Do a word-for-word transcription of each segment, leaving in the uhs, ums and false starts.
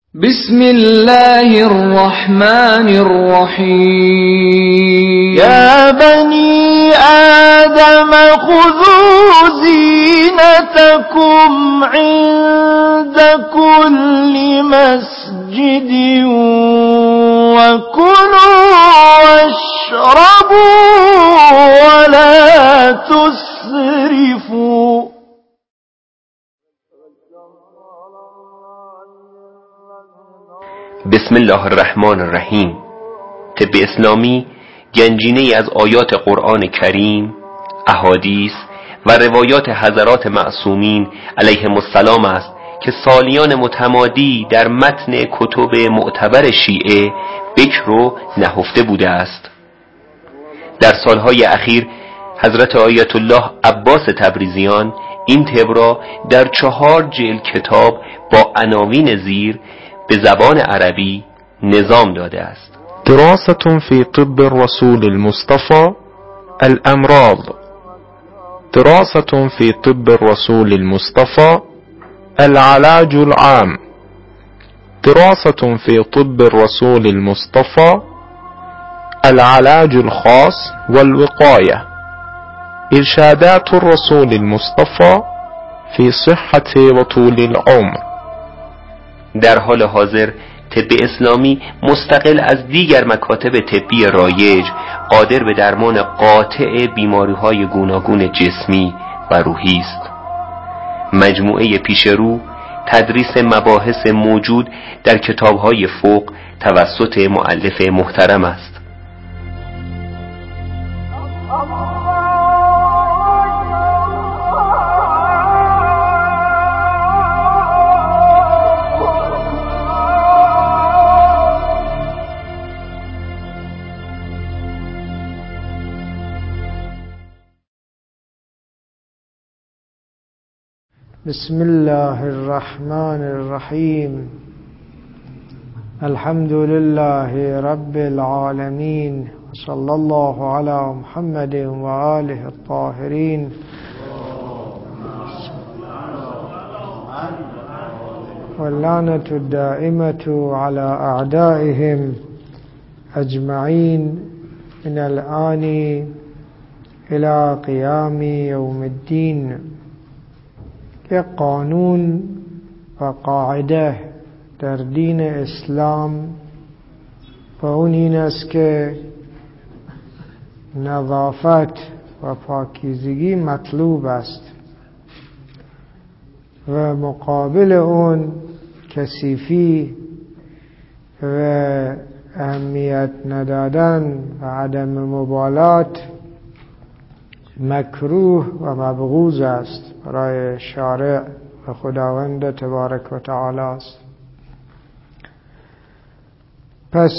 بسم الله الرحمن الرحيم يا بني آدم خذوا زينتكم عند كل مسجد وكلوا واشربوا ولا تسرفوا. بسم الله الرحمن الرحیم. طب اسلامی گنجینه‌ای از آیات قرآن کریم، احادیث و روایات حضرات معصومین علیهم السلام است که سالیان متمادی در متن کتب معتبر شیعه بکر و نهفته بوده است. در سالهای اخیر حضرت آیت الله عباس تبریزیان این طب را در چهار جلد کتاب با عناوین زیر به زبان عربی نظام داده است. دراسة في طب الرسول المصطفى الأمراض. دراسة في طب الرسول المصطفى العلاج العام. دراسة في طب الرسول المصطفى العلاج الخاص والوقاية. إرشادات الرسول المصطفى في صحة وطول العمر. در حال حاضر طب اسلامی مستقل از دیگر مکاتب طبی رایج قادر به درمان قاطع بیماری‌های گوناگون جسمی و روحی است. مجموعه پیشرو تدریس مباحث موجود در کتاب‌های فوق توسط مؤلف محترم است. بسم الله الرحمن الرحيم. الحمد لله رب العالمين، صلى الله على محمد وآله الطاهرين. واللعنة الدائمة على أعدائهم أجمعين من الآن إلى قيام يوم الدين. یک قانون و قاعده در دین اسلام و اون این است که نظافت و پاکیزگی مطلوب است و مقابل اون کثیفی و اهمیت ندادن و عدم مبالات مکروه و مبغوض است برای شارع و خداوند تبارک و تعالی است. پس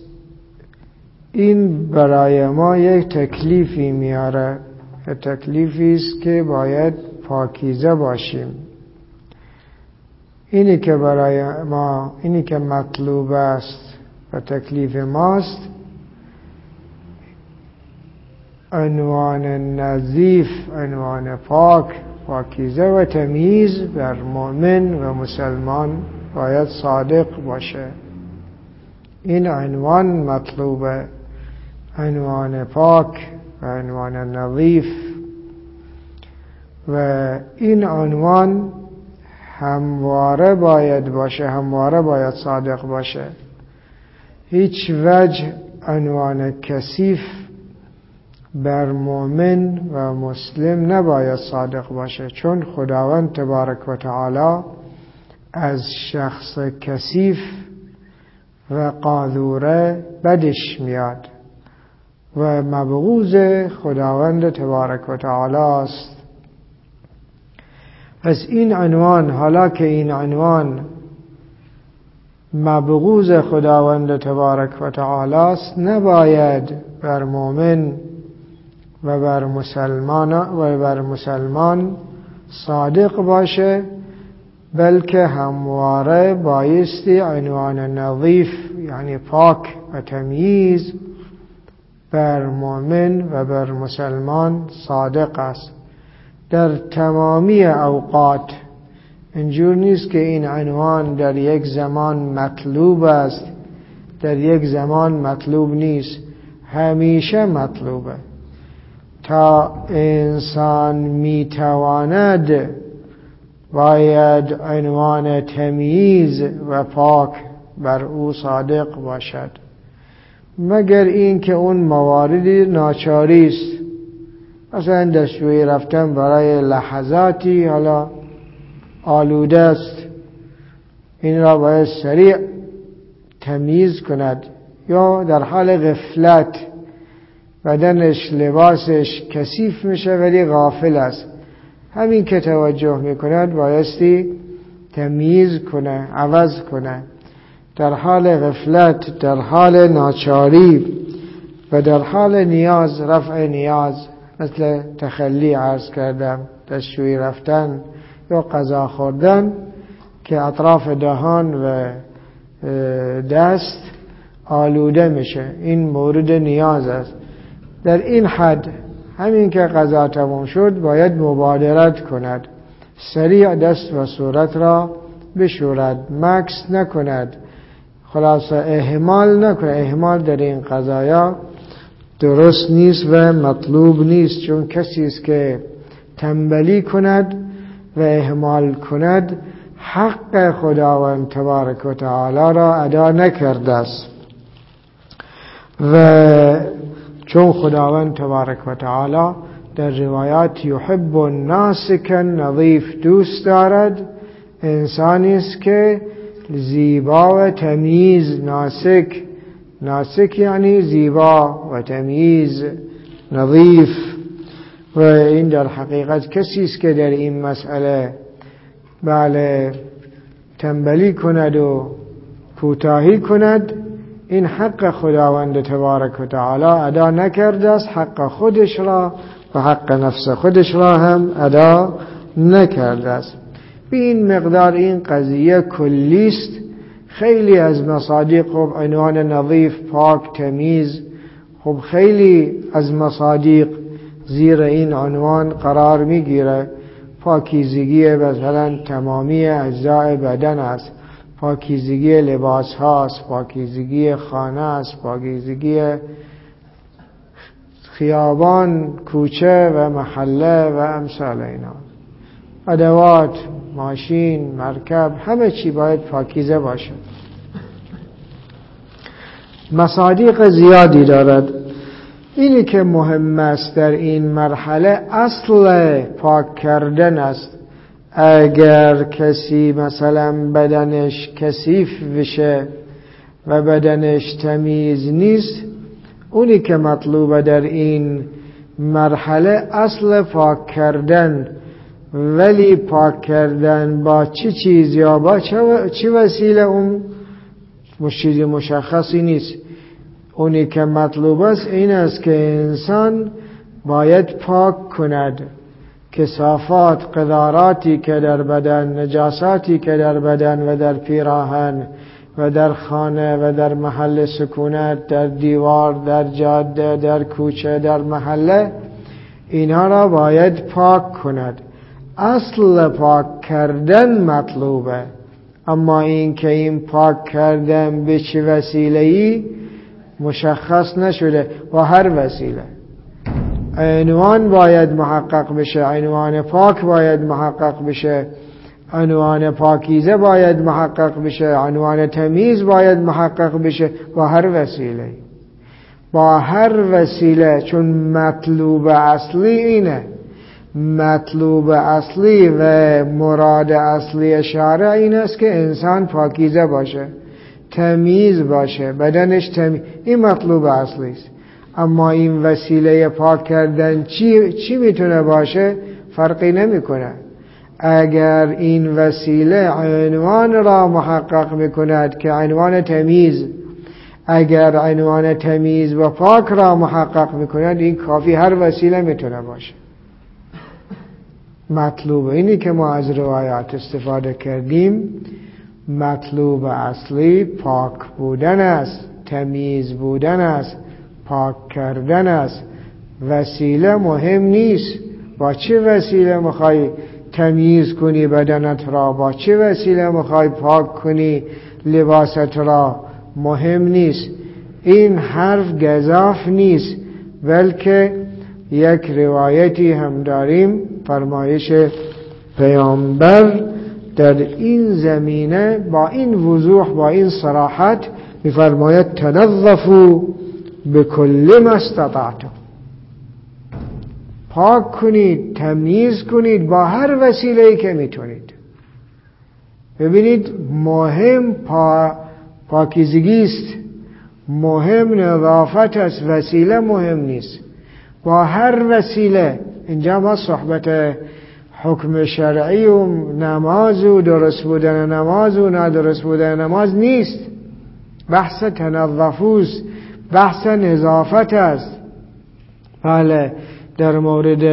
این برای ما یک تکلیفی میاره، تکلیفی است که باید پاکیزه باشیم. اینی که برای ما، اینی که مطلوب است و تکلیف ماست، عنوان نظیف، عنوان پاک، پاکیزه و تمیز بر مؤمن و مسلمان باید صادق باشه. این عنوان مطلوبه، عنوان پاک و عنوان نظیف، و این عنوان همواره باید باشه، همواره باید صادق باشه. هیچ وجه عنوان کثیف بر مؤمن و مسلم نباید صادق باشه، چون خداوند تبارک و تعالی از شخص کثیف و قاذوره بدش میاد و مبغوض خداوند تبارک و تعالی است. پس این عنوان، حالا که این عنوان مبغوض خداوند تبارک و تعالی است، نباید بر مؤمن و بر مسلمان و بر مسلمان صادق باشه، بلکه همواره بایستی عنوان نظیف یعنی پاک و تمیز بر مؤمن و بر مسلمان صادق است. در تمامی اوقات اینجور نیست که این عنوان در یک زمان مطلوب است، در یک زمان مطلوب نیست، همیشه مطلوبه. تا انسان میتواند باید عنوان تمییز و پاک بر او صادق باشد، مگر این که اون مواردی ناچاری است. مثلا دستشویی رفتن برای لحظاتی حالا آلوده است، این را باید سریع تمیز کند، یا در حال غفلت بدنش لباسش کثیف میشه ولی غافل است، همین که توجه میکند بایستی تمیز کنه، عوض کنه. در حال غفلت، در حال ناچاری و در حال نیاز، رفع نیاز، مثل تخلی عرض کردم، دستشویی رفتن یا غذا خوردن که اطراف دهان و دست آلوده میشه، این مورد نیاز است. در این حد همین که غذا تمام شد باید مبادرت کند، سریع دست و صورت را بشورد، مکث نکند، خلاصه اهمال نکنه. اهمال در این قضایا درست نیست و مطلوب نیست، چون کسی است که تنبلی کند و اهمال کند حق خداوند تبارک و تعالی را ادا نکرده است. و چون خداوند تبارک و تعالی در روایات یحب الناسک نظیف، دوست دارد انسانی است که زیبا و تمیز، ناسک، ناسک یعنی زیبا و تمیز، نظیف. و این در حقیقت کسی است که در این مسئله بله تنبلی کند و کوتاهی کند، این حق خداوند تبارک و تعالی ادا نکرده است، حق خودش را و حق نفس خودش را هم ادا نکرده است. به این مقدار این قضیه کلی است. خیلی از مصادیق خب عنوان نظیف، پاک، تمیز، خب خیلی از مصادیق زیر این عنوان قرار میگیره. پاکیزگی مثلا تمامی اجزای بدن است، پاکیزگی لباس هاست، پاکیزگی خانه است، پاکیزگی خیابان، کوچه و محله و امثال اینا، ادوات، ماشین، مرکب، همه چی باید پاکیزه باشد. مصادیق زیادی دارد. اینی که مهم است در این مرحله اصل پاک کردن است. اگر کسی مثلا بدنش کثیف بشه و بدنش تمیز نیست، اونی که مطلوبه در این مرحله اصل پاک کردن، ولی پاک کردن با چه چیز یا با چه وسیله اون چیز مشخصی نیست. اونی که مطلوب است این است که انسان باید پاک کند کثافات، قذاراتی که در بدن، نجاساتی که در بدن و در پیراهن و در خانه و در محل سکونت، در دیوار، در جاده، در کوچه، در محله، اینها را باید پاک کند. اصل پاک کردن مطلوبه، اما این که این پاک کردن به چه وسیله‌ای مشخص نشده. با هر وسیله عنوان باید محقق بشه، عنوان پاک باید محقق بشه، عنوان پاکیزه باید محقق بشه، عنوان تمیز باید محقق بشه، با هر وسیله، با هر وسیله. چون مطلوب اصلی اینه، مطلوب اصلی و مراد اصلی شارع این است که انسان پاکیزه باشه، تمیز باشه، بدنش تمیز، این مطلوب اصلی است. اما این وسیله پاک کردن چی چی میتونه باشه فرقی نمیکنه. اگر این وسیله عنوان را محقق میکند که عنوان تمیز، اگر عنوان تمیز و پاک را محقق میکند، این کافی، هر وسیله میتونه باشه. مطلوب اینی که ما از روایات استفاده کردیم، مطلوب اصلی پاک بودن است، تمیز بودن است، پاک کردن است. وسیله مهم نیست. با چه وسیله میخوای تمیز کنی بدنت را، با چه وسیله میخوای پاک کنی لباست را مهم نیست. این حرف گزاف نیست، بلکه یک روایتی هم داریم، فرمایش پیامبر در این زمینه با این وضوح، با این صراحت میفرماید تنظفوا بكل ما استطعتم، پاک کنید، تمیز کنید با هر وسیله‌ای که میتونید. ببینید مهم پا پاکیزگی است، مهم نظافت است، وسیله مهم نیست. با هر وسیله. اینجا ما صحبت حکم شرعی و نماز و درست بودن نماز و نادرست بودن نماز نیست، بحث تنظفوست، بحث نظافت است. بله در مورد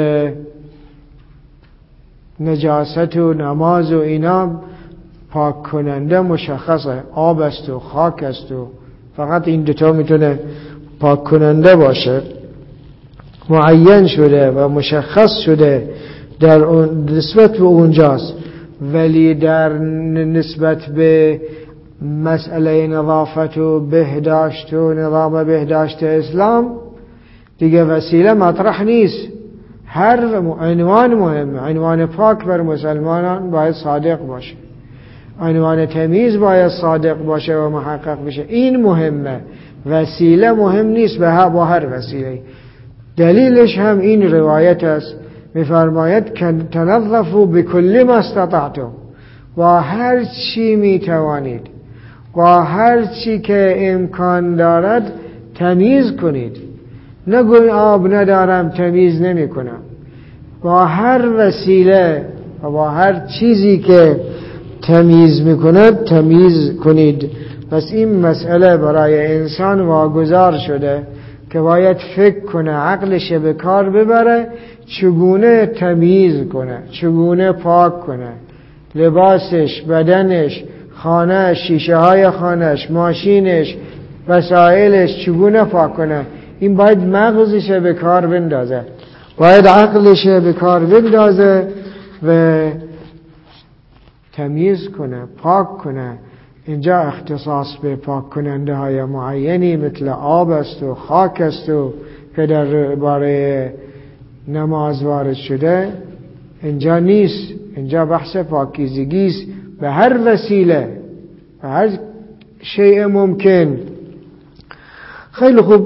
نجاست و نماز و اینا پاک کننده مشخصه، آب است و خاک است و فقط این دوتا میتونه پاک کننده باشه، معین شده و مشخص شده در اون نسبت به اونجاست. ولی در نسبت به مسئله نظافت و بهداشت و نظام بهداشت اسلام دیگه وسیله مطرح نیست. هر عنوان مهمه. عنوان پاک بر مسلمانان باید صادق باشه، عنوان تمیز باید صادق باشه و محقق بشه. این مهمه، وسیله مهم نیست به با هر وسیله. دلیلش هم این روایت است، میفرماید تنظفوا بكل ما استطعتم، با هر چی میتوانید، با هر چی که امکان دارد تمیز کنید. نگوین آب ندارم تمیز نمی کنم. با هر وسیله و با هر چیزی که تمیز میکند تمیز کنید. پس این مسئله برای انسان واگذار شده که باید فکر کنه، عقلش به کار ببره، چگونه تمیز کنه، چگونه پاک کنه لباسش، بدنش، خانهش، شیشه های خانهش، ماشینش، وسایلش، چگونه پاک کنه. این باید مغزش به کار بندازه، باید عقلش به کار بندازه و تمیز کنه، پاک کنه. اینجا اختصاص به پاک کننده های معینی مثل آب است و خاک است و که در باره نماز وارد شده اینجا نیست. اینجا بحث پاکیزگی است به هر وسیله، به هر شیء ممکن. خیلی خوب.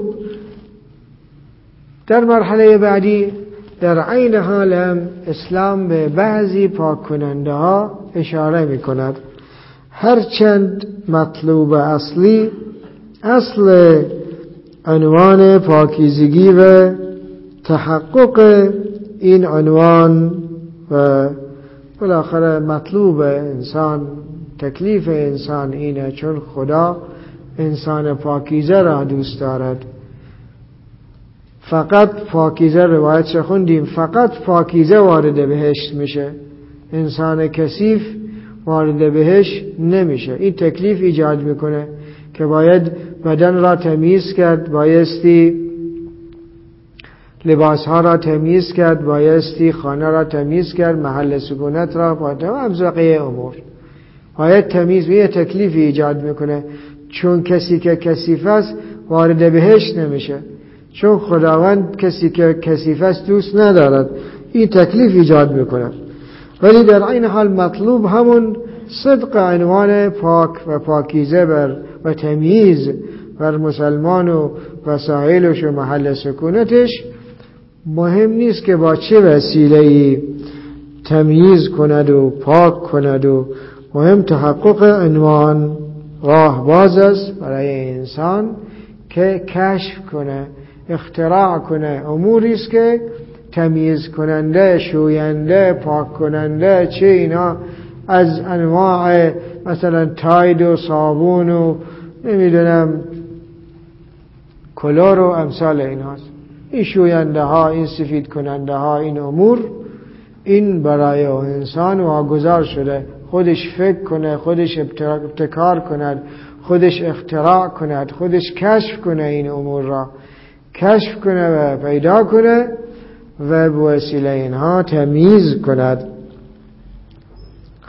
در مرحله بعدی در عین حال هم اسلام به بعضی پاک کننده ها اشاره می کند. هرچند مطلوب اصلی اصل عنوان پاکیزگی و تحقق این عنوان و بالاخره مطلوب انسان، تکلیف انسان اینه، چون خدا انسان پاکیزه را دوست دارد. فقط پاکیزه، روایت خوندیم، فقط پاکیزه وارد بهشت میشه، انسان کثیف وارد بهشت نمیشه. این تکلیف ایجاد میکنه که باید بدن را تمیز کرد، بایستی لباس ها را تمیز کرد، بایستی خانه را تمیز کرد، محل سکونت را، باید امزقه امور باید تمیز. یه تکلیف ایجاد میکنه، چون کسی که کثیف است وارد بهشت نمیشه، چون خداوند کسی که کثیف است دوست ندارد. این تکلیف ایجاد میکنه. ولی در این حال مطلوب همون صدق عنوان پاک و پاکیزه بر و تمیز بر مسلمان و وسایلش و محل سکونتش. مهم نیست که با چه وسیله‌ای تمیز کند و پاک کند، و مهم تحقق عنوان. راه باز است برای انسان که کشف کنه، اختراع کنه اموری است که تمیز کننده، شوینده، پاک کننده، چه اینا از انواع مثلا تاید و صابون و نمیدونم کلور و امثال این هاست. این شوینده ها، این سفید کننده ها، این امور، این برای انسان واگذار شده خودش فکر کنه، خودش ابتکار کند، خودش اختراع کند، خودش کشف کنه، این امور را کشف کنه و پیدا کنه و به وسیله اینها تمیز کند.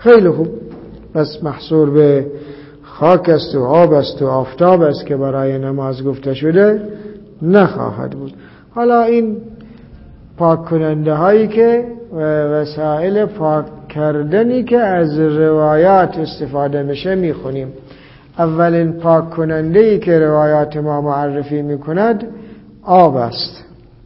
خیلی خوب. بس محصور به خاک است و آب است و آفتاب است که برای نماز گفته شده نخواهد بود. حالا این پاک کننده هایی که وسایل پاک کردنی که از روایات استفاده میشه میخونیم. اولین پاک کننده ای که روایات ما معرفی میکند آب است.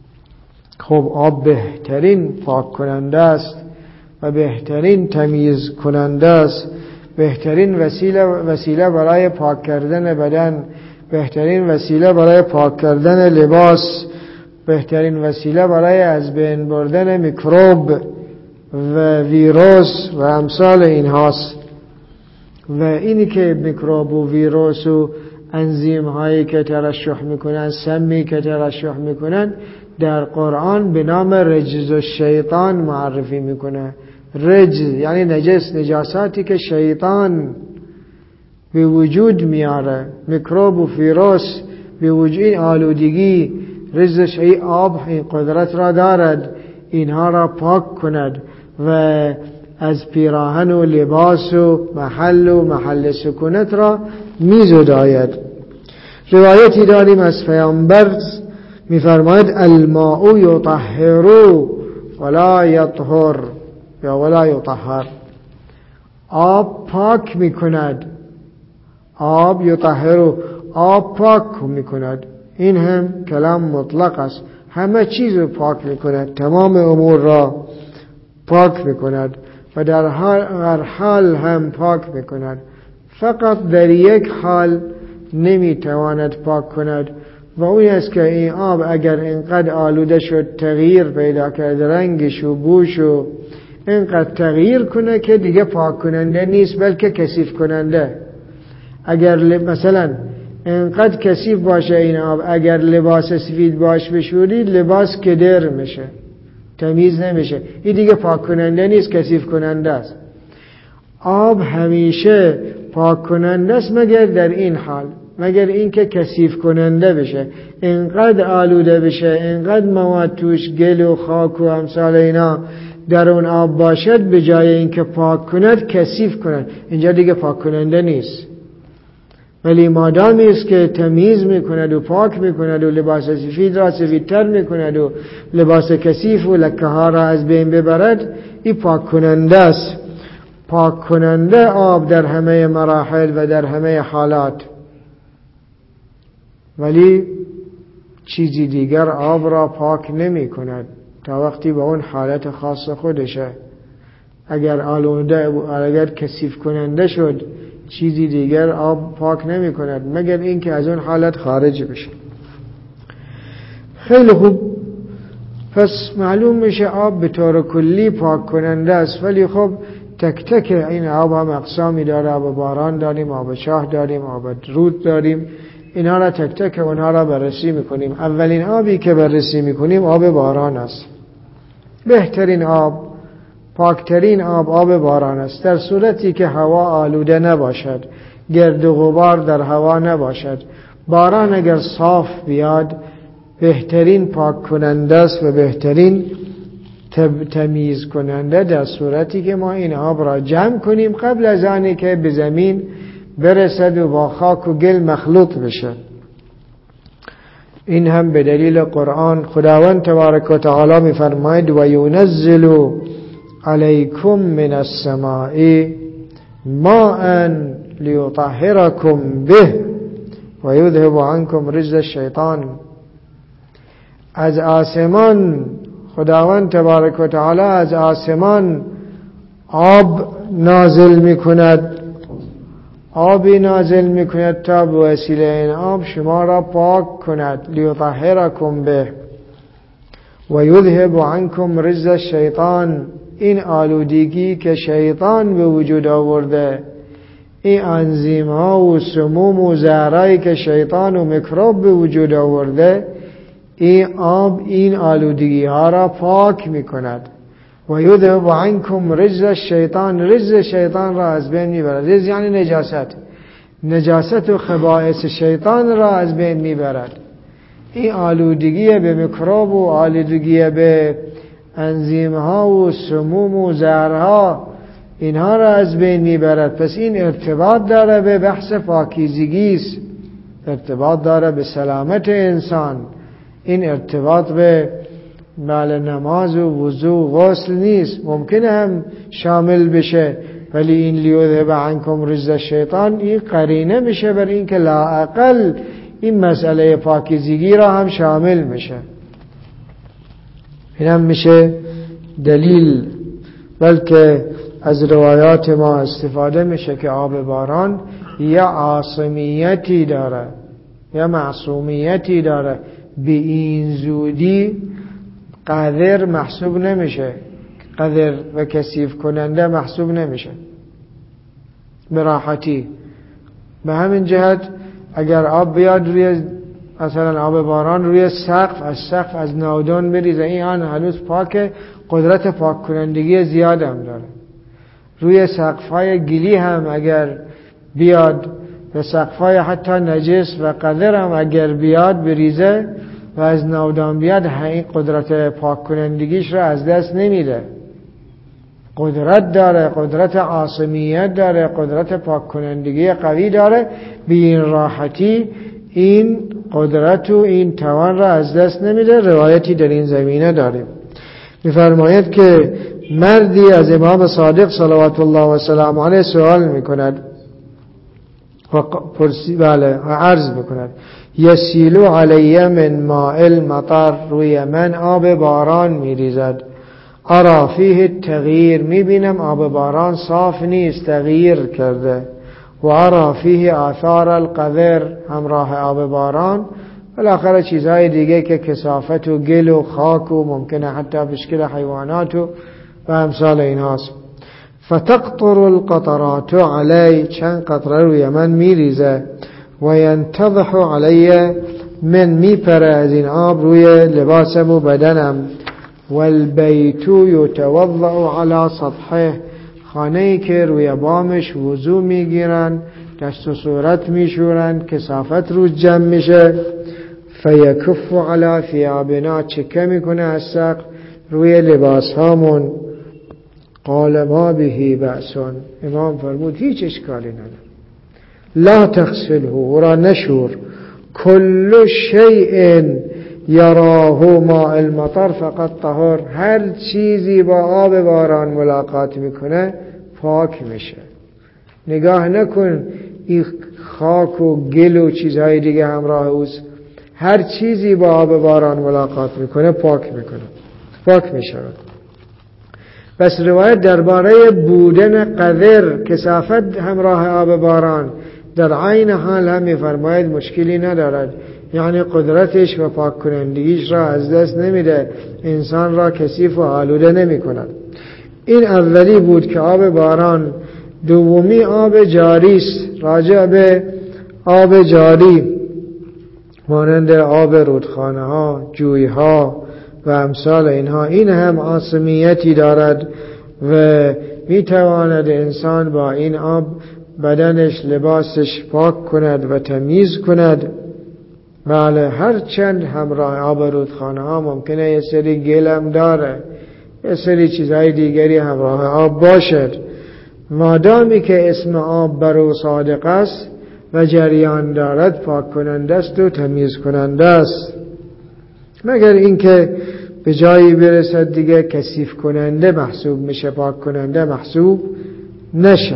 خب آب بهترین پاک کننده است و بهترین تمیز کننده است، بهترین وسیله وسیله برای پاک کردن بدن، بهترین وسیله برای پاک کردن لباس، بهترین وسیله برای از بین بردن میکروب و ویروس و امثال اینهاست. و اینی که میکروب و ویروس و انزیم هایی که ترشح میکنن، سمی که ترشح میکنن، در قرآن به نام رجز و شیطان معرفی میکنه. رجز یعنی نجس، نجاساتی که شیطان به وجود میاره، میکروب و ویروس به وجود، آلودگی. رجز شیطان، آب این قدرت را دارد اینها را پاک کند و از پیراهن و لباس و محل و محل سکونت را میزداید. روایتی داریم از پیامبر میفرماید الماء یطهر ولا یطهر یا ولا یطهر. آب پاک میکند، آب یطهر، آب پاک میکند. این هم کلام مطلق است، همه چیز رو پاک میکند، تمام امور را پاک میکند و در هر حال هم پاک میکند. فقط در یک حال نمیتواند پاک کند و اون است که این آب اگر اینقدر آلوده شد، تغییر پیدا کرد، رنگش و بوش و اینقدر تغییر کنه که دیگه پاک کننده نیست بلکه کثیف کننده. اگر مثلا اینقدر کثیف باشه این آب، اگر لباس سفید باش بشورید لباس کدر میشه، تمیز نمیشه، این دیگه پاک کننده نیست، کثیف کننده است. آب همیشه پاک کننده است مگر در این حال، مگر اینکه کثیف کننده بشه، اینقدر آلوده بشه، اینقدر مواد توش، گل و خاک و امثال اینا در اون آب باشد، به جای اینکه پاک کند کثیف کند، اینجا دیگه پاک کننده نیست. ولی مادامی است که تمیز میکند و پاک میکند و لباس سفید را سفیدتر میکند و لباس کثیف و لکه ها را از بین ببرد، این پاک کننده است. پاک کننده آب در همه مراحل و در همه حالات. ولی چیزی دیگر آب را پاک نمی کند تا وقتی به اون حالت خاص خودشه. اگر آلوده اگر کثیف کننده شد، چیزی دیگر آب پاک نمی کند مگر اینکه از اون حالت خارج بشه. خیلی خوب. پس معلوم میشه آب به طور کلی پاک کننده است، ولی خب تک تک این آب هم اقسامی داره. آب باران داریم، آب چاه داریم، آب رود داریم. اینها را تک تک اونها را بررسی میکنیم. اولین آبی که بررسی میکنیم آب باران است. بهترین آب، پاکترین آب آب باران است، در صورتی که هوا آلوده نباشد، گرد و غبار در هوا نباشد. باران اگر صاف بیاد بهترین پاک کننده است و بهترین تمیز کننده، در صورتی که ما این آب را جمع کنیم قبل از آنی که به زمین برسد و با خاک و گل مخلوط بشه. این هم به دلیل قرآن. خداوند تبارک و تعالی می فرماید و ینزل علیکم من السماء ماء لیطهرکم به و یذهب عنکم رجز الشیطان. از آسمان خداوند تبارک و تعالی از آسمان آب نازل می کند، آبی نازل می کند تا به وسیله این آب شما را پاک کند. لیطهرکم به و یذهب عنکم رجز الشیطان. این آلودگی که شیطان به وجود آورده، این انزیم ها و سموم و زهرایی که شیطان و میکروب به وجود آورده، این آب این آلودگی ها را پاک می کند. و یذهب عنکم رجز الشیطان. رجز شیطان را از بین می برد. رجز یعنی نجاست، نجاست و خبائث شیطان را از بین می برد. این آلودگی به میکروب و آلودگی به انزیم ها و سموم و زهرها، اینها را از بین میبرد. پس این ارتباط داره به بحث پاکیزگی است، ارتباط داره به سلامت انسان. این ارتباط به بله نماز و وضو و غسل نیست، ممکنه هم شامل بشه، ولی این لیذهب عنکم رجز الشیطان این قرینه میشه بر این که لااقل این مسئله پاکیزگی را هم شامل میشه. این هم میشه دلیل. بلکه از روایات ما استفاده میشه که آب باران یا عاصمیتی داره یا معصومیتی داره، به این زودی قذر محسوب نمیشه، قذر و کثیف کننده محسوب نمیشه به راحتی. به همین جهت اگر آب بیاد روی مثلا آب باران روی سقف، از سقف از ناودان بریزه، این آن هنوز پاکه، قدرت پاک کنندگی زیاد هم داره. روی سقف‌های گلی هم اگر بیاد و سقف‌های حتی نجس و قذر هم اگر بیاد بریزه و از ناودان بیاد، این قدرت پاک کنندگیش را از دست نمیده. قدرت داره، قدرت عاصمیت داره، قدرت پاک کنندگی قوی داره. به این راحتی این قدرت و این توان را از دست نمیده. روایتی در این زمینه داریم، می‌فرماید که مردی از امام صادق صلوات الله و سلام علیه سوال میکند و پرسی بله عرض میکند یسیلو علی من ماء المطر، روی من آب باران میریزد، ارا فیه تغییر، میبینم آب باران صاف نیست، تغییر کرده، و ارا فیه آثار القذر، همراه آب باران بالاخره چیزهای دیگه که کثافت و گل و خاک و ممکنه حتی بشکل حیوانات و و امثال این هاست. فتقطر القطرات علی، چند قطره روی من میریزه، و ینتضح علی، من میپره از این آب روی لباسم و بدنم، والبیت یتوضع علی سطحه، خانه‌ای که روی بامش وضو میگیرن، دست و صورت میشورن، کثافت رو جمع میشه، فیکف علی ثیابنا، چکه میکنه از سقف روی لباس هامون. قال ما به بأسون، امام فرمود هیچ اشکالی نداره، لا تغسله، او را نشور، کل شیء یراه ماء المطر فقط طهر، هر چیزی با آب باران ملاقات میکنه پاک میشه. نگاه نکن این خاک و گل و چیزهای دیگه همراه اوست، هر چیزی با آب باران ملاقات میکنه پاک میکنه، پاک میشه. بس روایت درباره بودن قذر، کثافت همراه آب باران، در عین حال هم میفرماید مشکلی ندارد، یعنی قدرتش و پاک کنندگیش را از دست نمیده، انسان را کثیف و آلوده نمی کند. این اولی بود که آب باران. دومی آب جاری است، راجع به آب جاری مانند آب رودخانه ها، جوی ها و امثال اینها، این هم عاصمیتی دارد و میتواند انسان با این آب بدنش، لباسش پاک کند و تمیز کند. بله، هر چند همراه آب رودخانه ها ممکنه یه سری گلم داره، یه سری چیزهای دیگری همراه آب باشد، مادامی که اسم آب بر او صادق است و جریان دارد، پاک کننده است و تمیز کننده است، مگر اینکه به جایی برسد دیگه کثیف کننده محسوب میشه، پاک کننده محسوب نشه.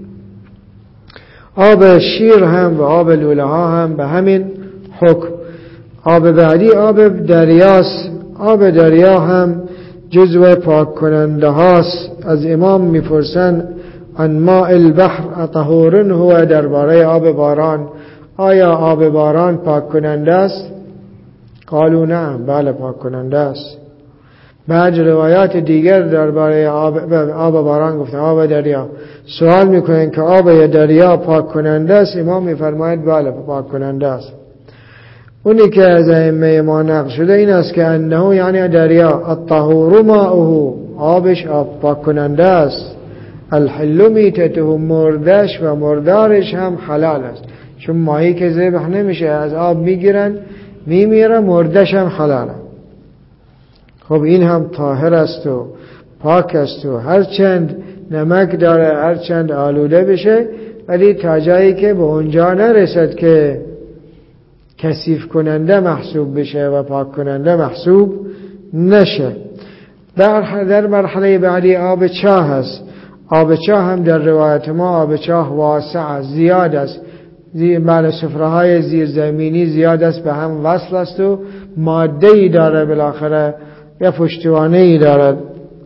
آب شیر هم و آب لوله ها هم به همین حکم. آب بعدی آب دریاست. آب دریا هم جزو پاک کننده هاست. از امام میپرسن عن ماء البحر اطهور هو، درباره آب باران، آیا آب باران پاک کننده است؟ قالوا نعم، بله پاک کننده است. بعد روایات دیگر درباره آب آب باران گفتن آب دریا. سوال میکنن که آب دریا پاک کننده است؟ امام میفرماید بله پاک کننده است. اونی که از ائمه ما نقل شده این است که انه یعنی دریا الطهور ماؤه، آبش آب پاک کننده است، الحل میتته، مردش و مردارش هم حلال است، چون ماهی که ذبح نمیشه از آب میگیرن میمیره، مردش هم حلاله. خب این هم طاهر است و پاک است و هرچند نمک داره، هر چند آلوده بشه، ولی تا جایی که به اونجا نرسد که کثیف کننده محسوب بشه و پاک کننده محسوب نشه. در در مرحله بعدی آب چاه هست. آب چاه هم در روایت ما آب چاه واسع زیاد است، بله سفره های زیرزمینی زیاد است، به هم وصل است و ماده ای داره، بالاخره یا پشتوانه ای دارد.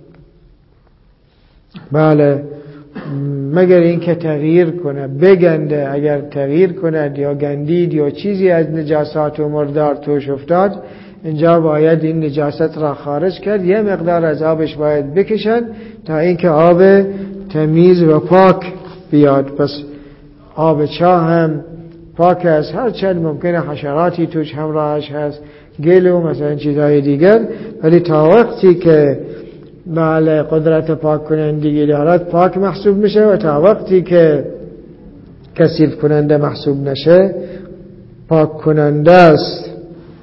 بله مگر این که تغییر کنه، بگنده. اگر تغییر کنه یا گندید یا چیزی از نجاسات و مردار توش افتاد، اینجا باید این نجاست را خارج کرد، یه مقدار از آبش باید بکشن تا اینکه آب تمیز و پاک بیاد. پس آب چاه هم پاک است، هرچند ممکنه حشراتی توش همراهش هست، گل و مثلا چیزهای دیگر، ولی تا وقتی که بله قدرت پاک کنندگی دارد پاک محسوب میشه و تا وقتی که کثیف کننده محسوب نشه پاک کننده است.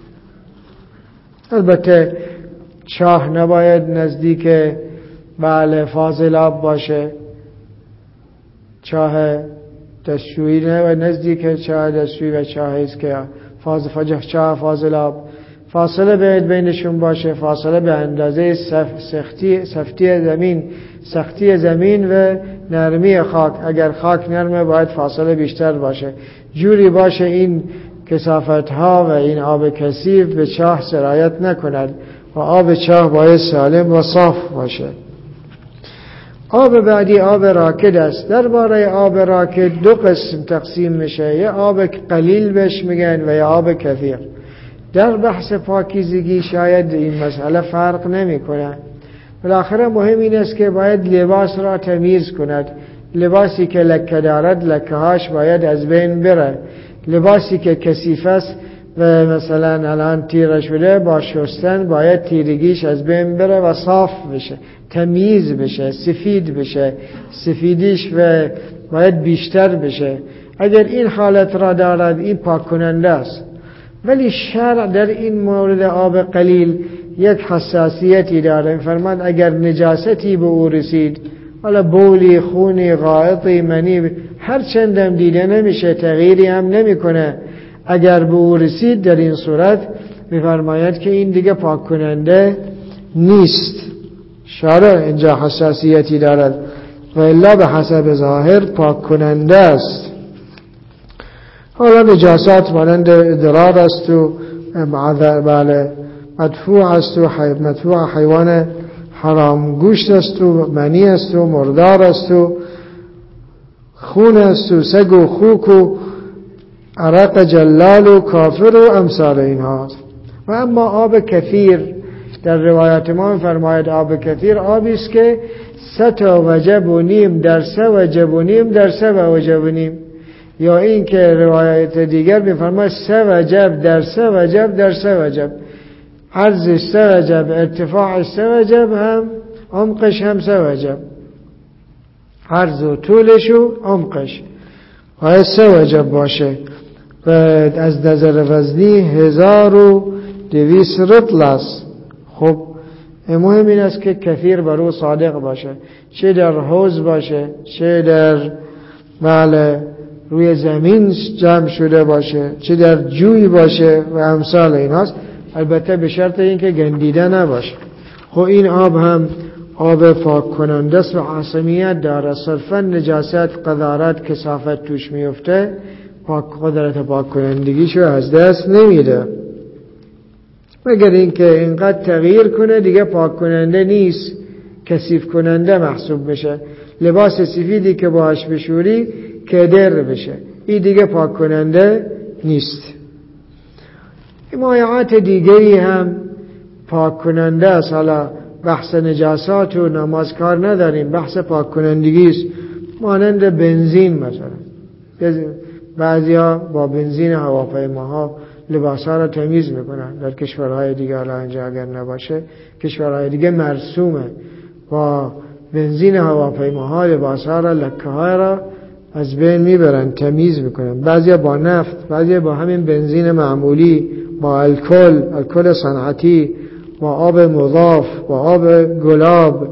البته چاه نباید نزدیک بله فاضلاب باشه، چاه دستشویی نه و نزدیک چاه دستشویی و چاهی است که فاضل فجاه چاه فاضلاب فاصله باید بینشون باشه، فاصله به اندازه سختی سفتی زمین سختی زمین و نرمی خاک. اگر خاک نرمه باید فاصله بیشتر باشه، جوری باشه این کثافت ها و این آب کثیف به چاه سرایت نکند و آب چاه باید سالم و صاف باشه. آب بعدی آب راکد است. درباره آب راکد دو قسم تقسیم میشه، یا آب قلیل بهش میگن و یا آب کثیر. در بحث پاکیزگی شاید این مسئله فرق نمی کنه، بالاخره مهم این است که باید لباس را تمیز کند. لباسی که لکه دارد لکه هاش باید از بین بره، لباسی که کثیف است و مثلا الان تیره شده با شستن باید تیرگیش از بین بره و صاف بشه، تمیز بشه، سفید بشه، سفیدیش و باید بیشتر بشه. اگر این حالت را دارد این پاک کننده است. ولی شرع در این مورد آب قلیل یک حساسیتی داره، فرمان اگر نجاستی به او رسید، حالا بولی، خونی، غائطی، منی، هر چندم دیده نمیشه، تغییری هم نمیکنه، اگر به او رسید در این صورت میفرماید که این دیگه پاک کننده نیست. شارع اینجا حساسیتی دارد و الا به حسب ظاهر پاک کننده است. حالا نجاسات مانند ادرار است و بله مدفوع است و حی... مدفوع حیوان حرام گوشت است و منی است و مردار است و خون است و سگ و خوک و عرق جلال و کافر و امثال اینها. و اما آب کثیر در روایت ما فرماید آب کثیر آبی است که سه تا وجب و نیم در سه وجب و نیم در سه وجب و نیم، یا این که روایت دیگر میفرماید سه وجب در سه وجب در سه وجب، عرضش سه وجب، ارتفاعش سه وجب، هم عمقش هم سه وجب، عرض و طولش و عمقش باید سه وجب باشه و از نظر وزنی هزار و دویست رطل است. خب مهم این است که کثیر بر او صادق باشه، چه در حوض باشه چه در بله روی زمین جمع شده باشه، چه در جوی باشه و امثال این هاست، البته به شرط اینکه گندیده نباشه. خب این آب هم آب پاک کننده است و عاصمیت داره، صرفا نجاست، قذارت، کثافت توش میفته، پاک قدرت پاک کنندگیشو از دست نمیده، مگر اینکه اینقدر تغییر کنه دیگه پاک کننده نیست، کثیف کننده محسوب بشه. لباس سفیدی که باهاش بشوری کدر بشه، این دیگه پاک کننده نیست. مایعات دیگری هم پاک کننده است. حالا بحث نجاسات و نمازکار نداریم، بحث پاک کنندگی است. مانند بنزین مثلا، بعضیا با بنزین هواپیماها لباسا را تمیز میکنن، در کشورهای دیگه حالا اینجا اگر نباشه کشورهای دیگه مرسومه، با بنزین هواپیماها لباسا را، لکه های را از بین میبرن، تمیز میکنن. بعضیا با نفت، بعضیا با همین بنزین معمولی، با الکل، الکل صنعتی، با آب مضاف، با آب گلاب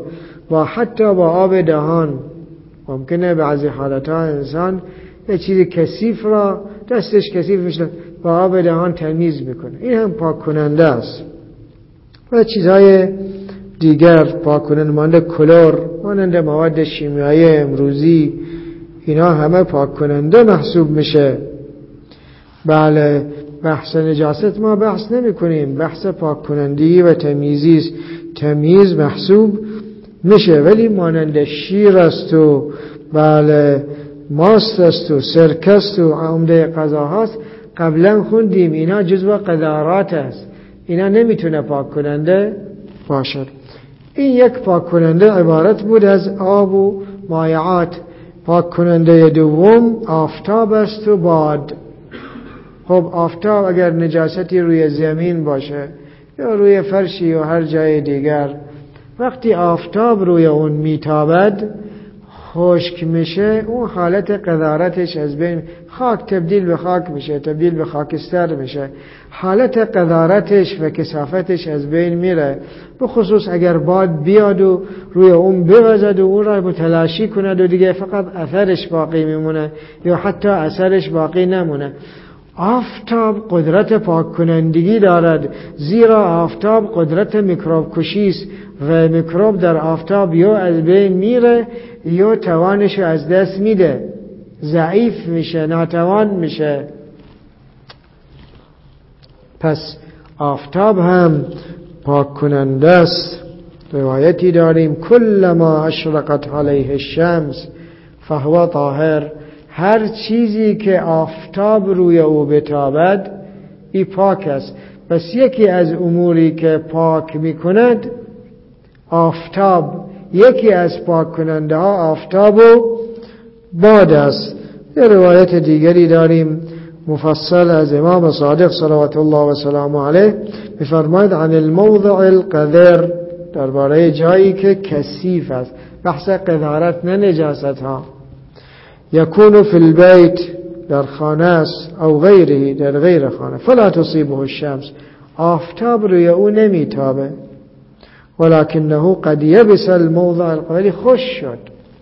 و حتی با آب دهان ممکنه بعضی حالتها انسان یه چیز کثیف را دستش کثیف میشه با آب دهان تمیز میکنه، این هم پاک کننده است. و چیزهای دیگر پاک کننده مانند کلور، مانند مواد شیمیایی امروزی، اینا همه پاک کننده محسوب میشه. بله، بحث نجاست ما بحث نمی کنیم، بحث پاک کنندگی و تمیزی است، تمیز محسوب میشه. ولی مانند شیر است و بله ماست است و سرکه است و عمده غذاهاست، قبلا خوندیم اینا جزو قذارات است، اینا نمیتونه پاک کننده باشد. این یک پاک کننده عبارت بود از آب و مایعات. پاک کننده دوم آفتاب است و باد. خب آفتاب اگر نجاستی روی زمین باشه یا روی فرشی یا هر جای دیگر، وقتی آفتاب روی اون میتابد خشک میشه، اون حالت قذارتش از بین، خاک تبدیل به خاک میشه، تبدیل به خاکستر میشه، حالت قذارتش و کثافتش از بین میره. به خصوص اگر باد بیاد و روی اون بوزد و اون را متلاشی کند و دیگه فقط اثرش باقی میمونه یا حتی اثرش باقی نمونه. آفتاب قدرت پاک کنندگی دارد، زیرا آفتاب قدرت میکروب کشی است و میکروب در آفتاب یا از بین میره یا توانش از دست میده، ضعیف میشه، ناتوان میشه. پس آفتاب هم پاک کننده است. روایتی داریم کلما اشرقت علیه الشمس فهو طاهر، هر چیزی که آفتاب روی او بتابد ای پاک است. پس یکی از اموری که پاک میکند آفتاب، یکی از پاک کننده ها آفتاب و باد است. یه روایت دیگری داریم مفصل از امام صادق صلوات الله و سلام علیه، میفرماید عن الموضع القذر، درباره جایی که کثیف است، بحث قذارت نه نجاست ها. یکون فی البیت، در خانه است، او غیره، در غیر خانه، فلا تصیبه الشمس، آفتاب روی او نمیتابه، ولکنه قد یبس الموضع القذر، خوش شد.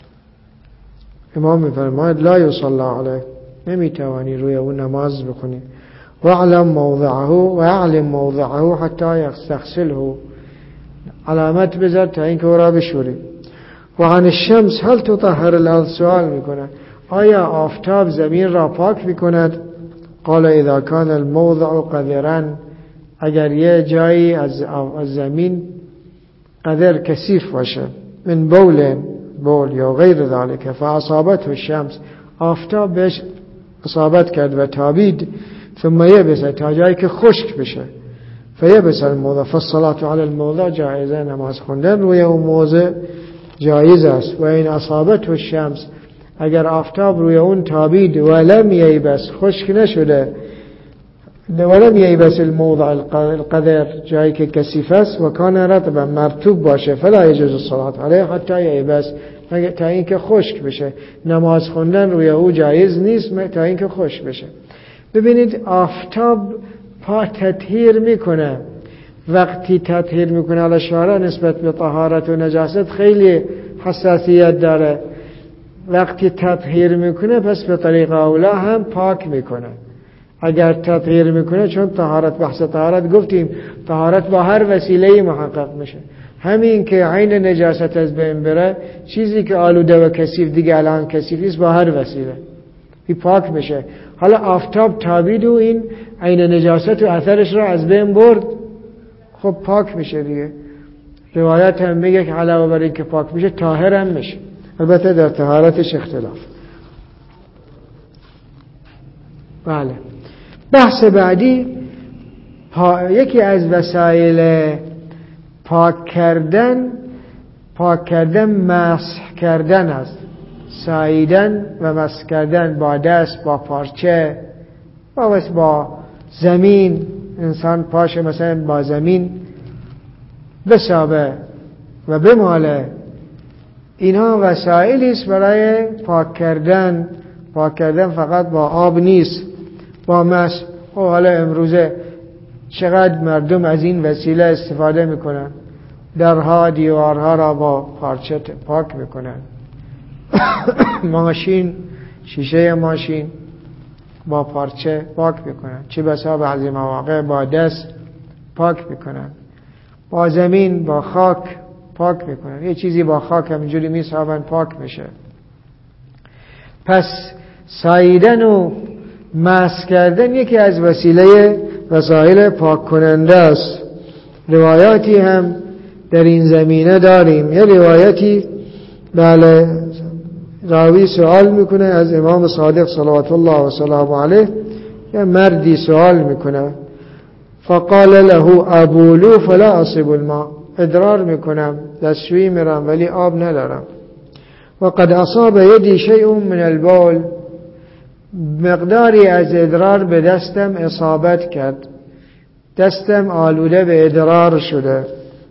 امام میفرماید لا یصلی علیه، نمیتوانی روی او نماز بخونی. واعلم موضعه واعلم موضعه حتی یستغسله، علامت بذار تا اینکه او را بشوری. و عن الشمس هل تطهر الارض، سوال میکنه آیا آفتاب زمین را پاک میکند؟ قال اذا کان الموضع قذرا، اگر یه جایی از زمین قذر کثیف باشه، من بول بول یا غیر ذلك، فاصابته الشمس، آفتاب بهش اصابت کرد و تابید، ثم یبس، تا جایی که خشک بشه، فیبس الموضع، فالصلاة علی الموضع جایزه، نماز خوندن روی اون موضع جایز است. و این اصابته الشمس، اگر آفتاب روی اون تابید ولم یبس، خشک نشده، ولم یبس الموضع القذر، جایی که کثیف است، و کان رطبا، مرطوب باشه، فلا یجوز الصلاة علیه حتی یبس، تا اینکه خشک بشه، نماز خوندن روی او جایز نیست تا اینکه خشک بشه. ببینید آفتاب پا تطهیر میکنه، وقتی تطهیر میکنه علی شارع نسبت به طهارت و نجاست خیلی حساسیت داره. وقتی تطهیر میکنه پس به طریق اولا هم پاک میکنه. اگر تطهیر میکنه، چون طهارت، بحث طهارت گفتیم طهارت با هر وسیله محقق میشه، همین که عین نجاست از بین بره، چیزی که آلوده و کثیف دیگه الان کثیف نیست، با هر وسیله این پاک میشه. حالا آفتاب تابید و این عین نجاست و اثرش را از بین برد، خب پاک میشه دیگه. روایت هم میگه که علاوه بر این که پاک میشه طاهر هم میشه، البته در طهارتش اختلاف. بله، بحث بعدی یکی از وسایل پاک کردن، پاک کردن مسح کردن است. ساییدن و مسح کردن با دست، با پارچه، با با زمین، انسان پاشه مثلا با زمین بسابه و بماله، اینها وسایلی است برای پاک کردن. پاک کردن فقط با آب نیست، با مسح. و حالا امروزه چقدر مردم از این وسیله استفاده میکنن، درها دیوارها را با پارچه پاک میکنن. ماشین، شیشه ماشین با پارچه پاک میکنن، چه بسا بعضی مواقع با دست پاک میکنن. با زمین، با خاک پاک میکنن. یه چیزی با خاک همینجوری میسابن پاک میشه. پس ساییدن و مسح کردن یکی از وسیله وسایل پاک کننده است. روایاتی هم در این زمینه داریم. یه روایتی بله راوی سوال میکنه از امام صادق صلوات الله و سلام علیه، یه مردی سوال میکنه فقال له ابولو فلا اصب الماء، ادرار میکنم، دستشویی میرم ولی آب ندارم. وقد اصاب یدی شیء من البول، مقداری از ادرار به دستم اصابت کرد، دستم آلوده به ادرار شده.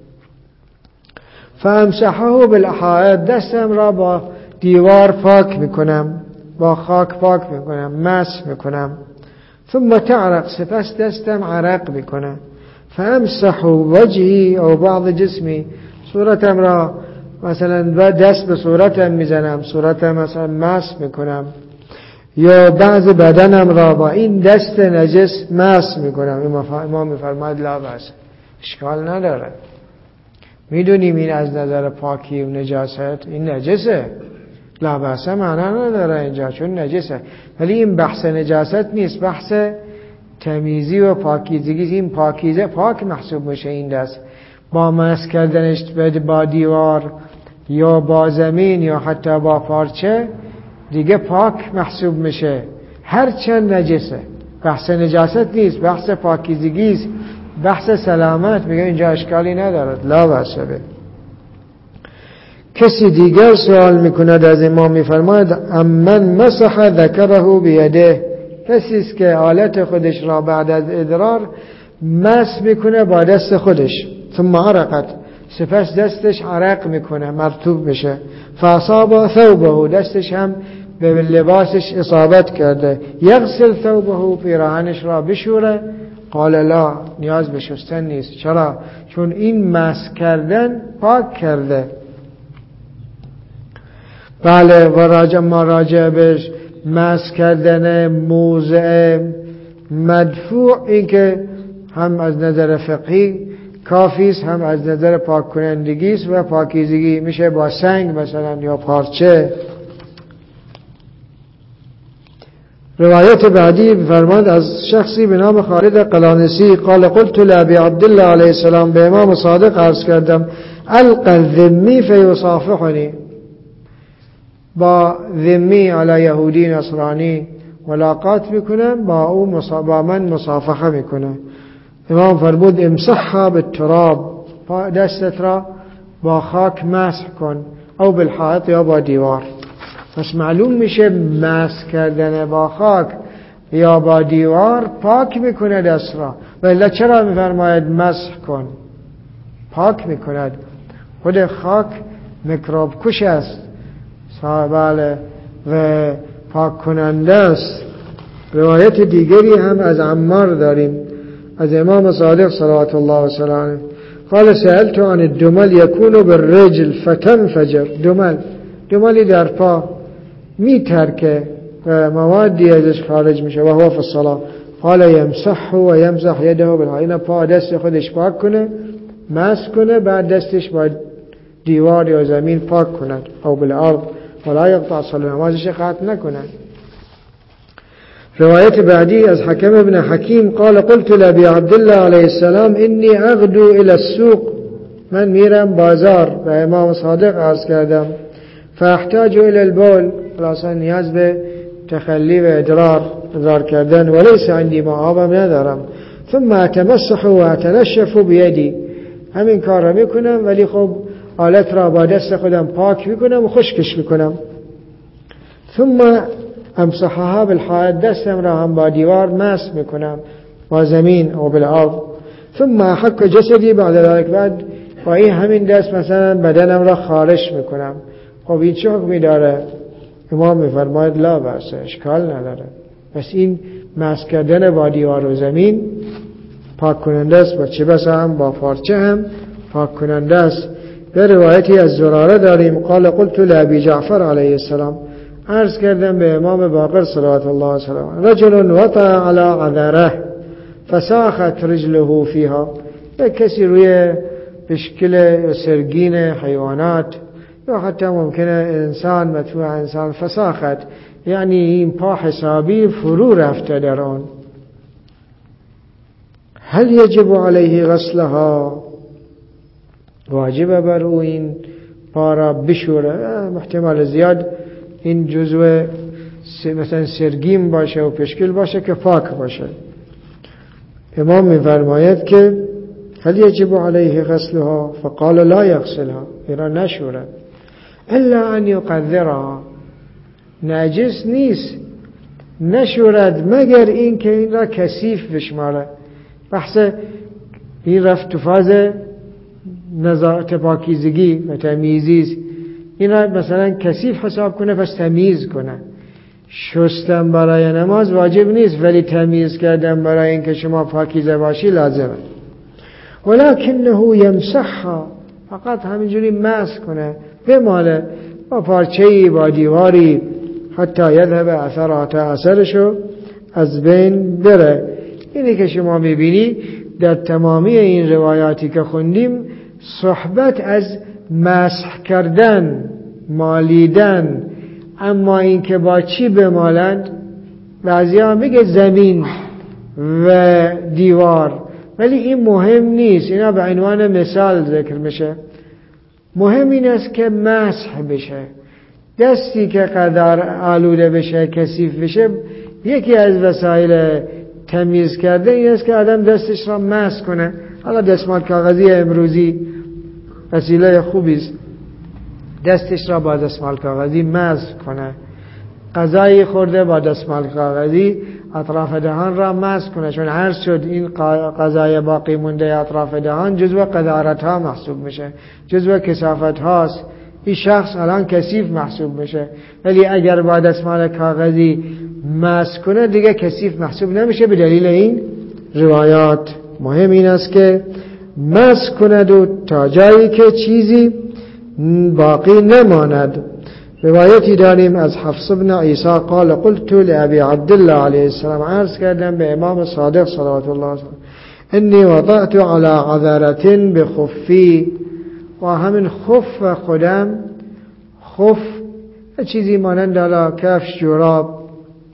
فامسحه بالاحائط، دستم را با دیوار پاک میکنم، با خاک پاک میکنم، مسح میکنم. ثم تعرق، سپس دستم عرق میکنه. فامسح وجهی او بعض جسمی، صورتم را مثلا با دست به صورتم میزنم، صورتم مثلا مسح میکنم، یا بعض بدنم را با این دست نجس مسح میکنم. امام میفرماید لا بأس، اشکال نداره. میدونیم این از نظر پاکی و نجاست این نجسه، لا بأس معنا نداره اینجا چون نجسه. ولی این بحث نجاست نیست، بحث تمیزی و پاکیزگی. این پاکیزه پاک محسوب میشه این دست، با مسح کردنش با دیوار یا با زمین یا حتی با پارچه دیگه پاک محسوب میشه، هرچند نجسه. بحث نجاست نیست، بحث پاکیزگی است، بحث سلامت. میگه اینجا اشکالی ندارد، لا بأس به. کسی دیگر سوال میکند از امام، میفرماید امن مسح ذکره بیده، کسی است که آلت خودش را بعد از ادرار مسح میکنه با دست خودش. ثم عرقت، سپس دستش عرق میکنه، مرطوب میشه. فاصاب ثوبه، دستش هم به لباسش اصابت کرده. یغسل ثوبه، پیراهنش را بشوره. قال لا، نیاز به شستن نیست. چرا؟ چون این مسح کردن پاک کرده. بله، و راجع ما راجع بهش مسح کردن موضع مدفوع، این که هم از نظر فقهی کافی است، هم از نظر پاک کنندگی است و پاکیزگی. میشه با سنگ مثلا یا پارچه. روایت بعدی فرماد از شخصی به نام خالد قلانسی قال قلت لابی عبدالله علیه السلام، به امام صادق عرض کردم الق الذمی فیصافحنی، با ذمی علی یهودی نصرانی ملاقات میکنم، با او با من مصافحه میکنه. امام فرمود امسحها بالتراب، دستت را با خاک مسح کن، او بالحائط یا با دیوار. پس معلوم میشه مسح کردن با خاک یا با دیوار پاک میکنه دست را. ولی چرا میفرماید مسح کن؟ پاک میکند. خود خاک میکروب کش است، بله، و پاک کننده است. روایت دیگری هم از عمار داریم از امام صادق صلوات الله و سلامه قال سألت عن الدمل يكون بالرجل فتنفجر، دمل دملی در پا میترکه و موادی ازش خارج میشه و هو فی الصلاة. قال یمسح و یمسح یده بالحائط، پا دست خودش پاک کنه، مسح کنه، بعد دستش با دیوار یا زمین پاک کند، او بالارض، ولا یقطع صلاة، نمازش قطع نکنه. روایت بعدی از حکم ابن حکیم قال قلت لابی عبدالله علیه السلام انی اغدو الى السوق، من میرم بازار، به امام صادق عرض کردم فاحتاج الى البول، خلاصا نیاز به تخلی و ادرار ادرار کردن، ولیس عندی ما، آبم ندارم. ثم اتمسح و اتنشف بیدی، همین کار را میکنم ولی خب آلت را با دست خودم پاک میکنم و خشکش میکنم. ثم امسحها بالحائط، دستم را هم با دیوار مسح میکنم، با زمین و بالارض. ثم احک جسدی بعد ذلك، بعد با این همین دست مثلا بدنم را خارش میکنم. خب این چه حکمی داره؟ امام میفرماید لا بأس، اشکال نداره. پس این مسح کردن با دیوار و زمین پاک کننده است، با چه بسا هم با پارچه هم پاک کننده است. به روایتی از زراره داریم قال قلت لابی جعفر علیه السلام، عرض کردم به امام باقر صلوات الله وسلامه، رجل وطأ على عذره فساخت رجله فيها، یک کسی روی بشکل سرگین حیوانات یا حتی ممکنه انسان متوع انسان فساخت، یعنی این پا حسابی فرو رفته در آن، هل یجب علیه غسلها، واجب بر او این پا را بشوره؟ محتمل زیاد این جزء مثلا سرگین باشه و پشکل باشه که پاک باشه. امام می‌فرماید که هل یجب علیه غسلها، فقال لا یغسلها، ایرا نشورد، الا ان یقذرها، نجس نیست نشورد مگر این که این را کثیف بشماره. بحث این رفت تو فاز نظارت پاکیزگی و تمیزی، این را مثلا کثیف حساب کنه پس تمیز کنه. شستن برای نماز واجب نیست، ولی تمیز کردن برای اینکه شما پاکیزه باشی لازمه. ولکنه یمسحها، فقط همینجوری مسح کنه، بماله با پارچه‌ای با دیواری حتی یذهب اثرات، اثرشو از بین بره. اینی که شما میبینی در تمامی این روایاتی که خوندیم صحبت از مسح کردن، مالیدن، اما این که با چی بمالند، بعضی ها میگه زمین و دیوار، ولی این مهم نیست، اینا به عنوان مثال ذکر میشه. مهم این است که مسح بشه. دستی که قدر آلوده بشه، کثیف بشه، یکی از وسایل تمیز کرده این است که آدم دستش را مسح کنه. حالا دستمال کاغذی امروزی وسیله خوبی است، دستش را با دستمال کاغذی مسح کنه. غذایی خورده با دستمال کاغذی اطراف دهان را مسح کنه، چون عرض شد این غذای باقی مونده اطراف دهان جزو قذارت ها محسوب میشه، جزو کثافت هاست. این شخص الان کثیف محسوب میشه، ولی اگر با دستمال کاغذی مسح کنه دیگه کثیف محسوب نمیشه به دلیل این روایات. مهم این است که مسح کند و تا جایی که چیزی باقی نماند. روایتی داریم از حفص بن عیسی قال قلت لابی عبدالله علیه السلام، عرض کردم به امام صادق صلوات الله علیه انی وضعت على عذرة بخفی، و همین خف خودم، خف چیزی مانند علا کفش جوراب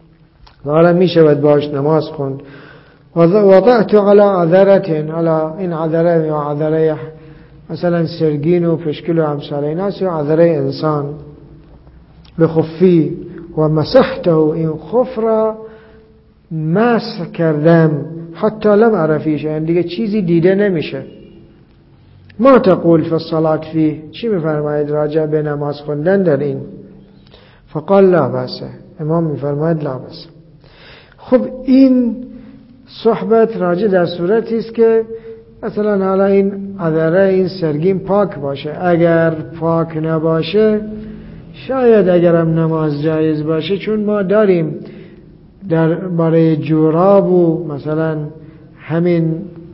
و می شود باش نماز خوند. وضعت على عذرة، على این عذره یا عذره مثلا سرگین و پشکل و امثال ایناست، یا عذره انسان، بخفی و مسحته، این خف را مسح کردم، حتی لم عرفیش، یعنی دیگه چیزی دیده نمیشه. ما تقول فی الصلاة فیه، چی میفرماید راجع به نماز خوندن در این؟ فقال لا بأس، امام میفرماید لا بأس. خب این صحبت راجع در صورتی است که مثلا حالا این عذره، این سرگین پاک باشه. اگر پاک نباشه شاید اگرم نماز جایز باشه، چون ما داریم در برای جوراب و مثلا همین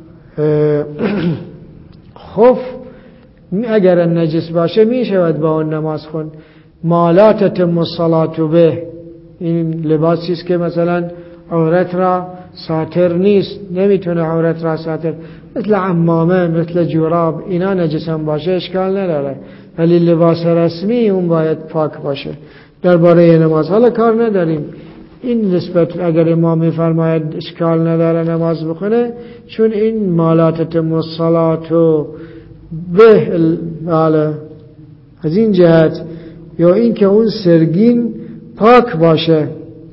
خف اگر نجس باشه می شود با اون نماز خون. مالات تتم الصلاة به، این لباسی است که مثلا عورت را ساتر نیست، نمیتونه عورت را ساتر، مثل عمامه، مثل جوراب، اینا نجس هم باشه اشکال نداره، ولی لباس رسمی اون باید پاک باشه. درباره نماز حالا کار نداریم، این نسبت اگر امام میفرماید اشکال نداره نماز بخونه، چون این مالات تتم الصلاة به بله از این جهت، یا این که اون سرگین پاک باشه.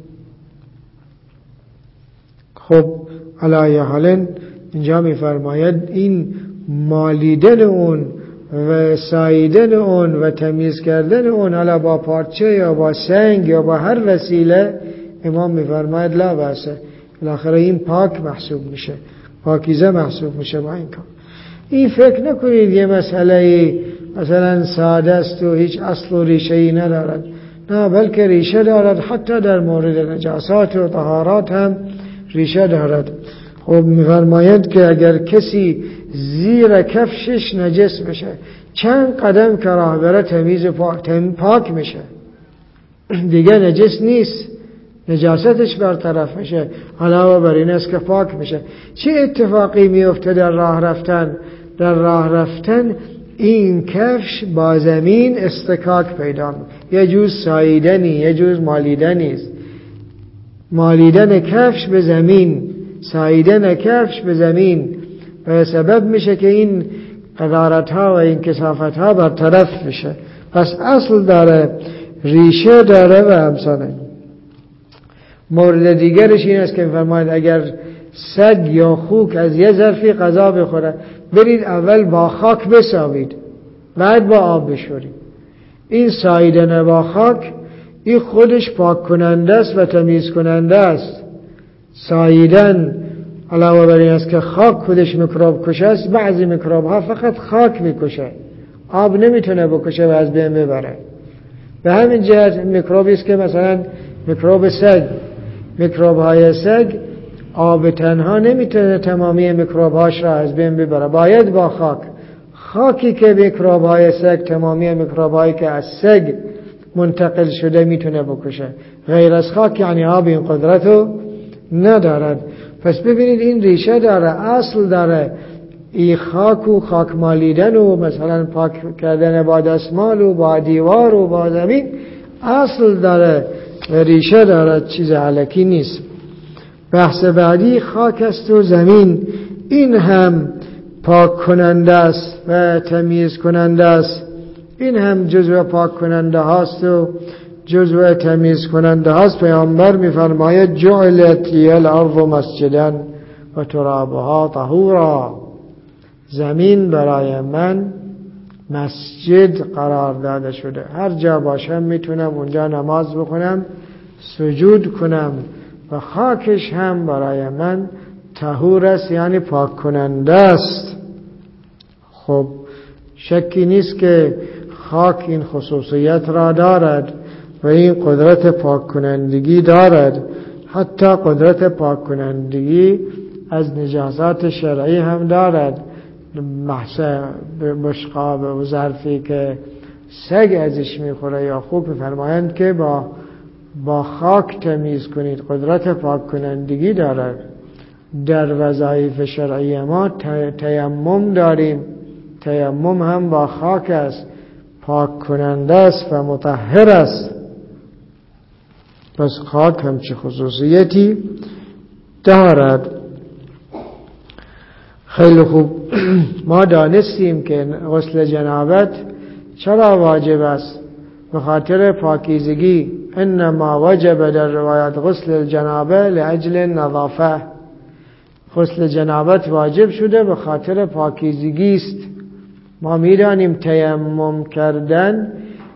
خب علی حالن اینجا میفرماید این مالیدن اون و ساییدن اون و تمیز کردن اون، حالا با پارچه یا با سنگ یا با هر وسیله، امام میفرماید لا بأسه، بالاخره این پاک محسوب میشه، پاکیزه محسوب میشه با این کار. این فکر نکنید یه مسئله مثلا ساده است و هیچ اصل و ریشه ای ندارد، نه، بلکه ریشه دارد، حتی در مورد نجاسات و طهارات هم ریشه دارد. خب میفرماید که اگر کسی زیر کفشش نجس بشه، چند قدم که راه بره تمیز پاک میشه، دیگه نجس نیست، نجاستش برطرف میشه. علاوه بر این است که پاک میشه. چه اتفاقی میفته در راه رفتن؟ در راه رفتن این کفش با زمین استکاک پیدا میکنه، یه جوز ساییدنی، یه جوز مالیدنی است. مالیدن کفش به زمین، ساییدن کفش به زمین به سبب میشه که این قذارت ها و این کثافت ها برطرف میشه. پس اصل داره، ریشه داره و همسانه. مورد دیگرش این است که فرماید اگر سگ یا خوک از یه ظرفی غذا بخوره، برید اول با خاک بساوید، بعد با آب بشورید. این ساییدن با خاک این خودش پاک کننده است و تمیز کننده است. ساییدن علاوه بر این است که خاک خودش میکروب کشه است، بعضی میکروب ها فقط خاک میکشه، آب نمیتونه بکشه و از بین ببره. به همین جهت میکروبی است که مثلا میکروب سگ، میکروب های سگ آب تنها نمیتونه تمامی میکروب هاش را از بین ببره، باید با خاک. خاکی که میکروب های سگ تمامی میکروب هایی که از سگ منتقل شده میتونه بکشه، غیر از خاک یعنی آب این قدرت رو ندارد. پس ببینید این ریشه داره، اصل داره. این خاک و خاک مالیدن و مثلا پاک کردن با دستمال و با دیوار و با زمین اصل داره و ریشه داره، چیز علکی نیست. بحث بعدی خاک است و زمین. این هم پاک کننده است و تمیز کننده است. این هم جزو پاک کننده هاست و جزو تمیز کننده هاست. پیامبر میفرماید جعلت لی الارض مسجدا و ترابها طهورا، زمین برای من مسجد قرار داده شده، هر جا باشم میتونم اونجا نماز بخونم، سجود کنم، و خاکش هم برای من طهور است، یعنی پاک کننده است. خب شکی نیست که خاک این خصوصیت را دارد و این قدرت پاک کنندگی دارد. حتی قدرت پاک کنندگی از نجاسات شرعی هم دارد. بحث بشقاب و ظرفی که سگ ازش میخوره یا خوک میفرمایند که با با خاک تمیز کنید، قدرت پاک کنندگی دارد. در وظایف شرعی ما تیمم داریم، تیمم هم با خاک است، پاک کننده است و مطهر است. پس خاک هم چه خصوصیتی دارد. خیلی خوب، ما دانستیم که غسل جنابت چرا واجب است؟ به خاطر پاکیزگی. انما وجب در روایت غسل الجنابه لاجل نظافه. غسل جنابت واجب شده به خاطر پاکیزگی است. ما میدانیم تیمم کردن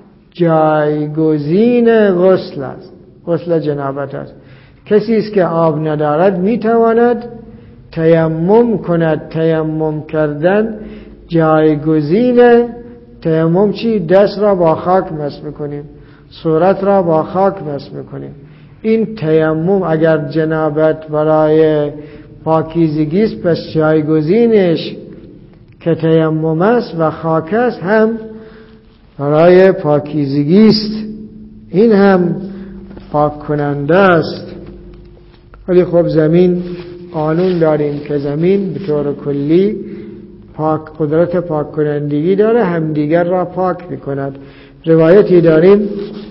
جایگزین غسل است، غسل جنابت است. کسی است که آب ندارد میتواند تیمم کند. تیمم کردن جایگزین تیمم چی؟ دست را با خاک مس میکنیم، صورت را با خاک مس میکنیم. این تیمم اگر جنابت برای پاکیزگی است، پس جایگزینش که تیمم است و خاک است هم برای پاکیزگی است، این هم پاک کننده است. ولی خب زمین قانون داریم که زمین به طور کلی پاک قدرت پاک کنندگی داره، هم دیگر را پاک میکند. روایتی داریم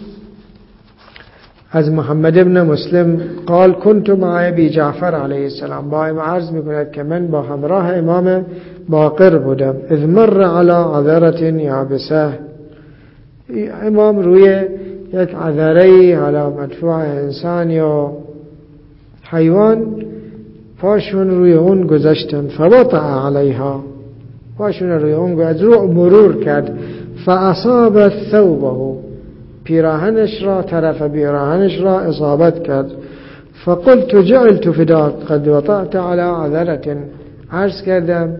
از محمد ابن مسلم قال كنت مع ابي جعفر علیه السلام، با امام عرض میکند که من با همراه امام باقر بودم. اذ مر على عذره یابسه، امام روی یک عذره، حالا مدفوع انسان یا حیوان، پاشون روی اون گذاشتن. فوطع علیها، پاشون روی اون از رو مرور کرد. فاصاب ثوبه، پیراهنش را، طرف پیراهنش را اصابت کرد. فقلت جعلت فداك قد وطعت على عذره، عرض کردم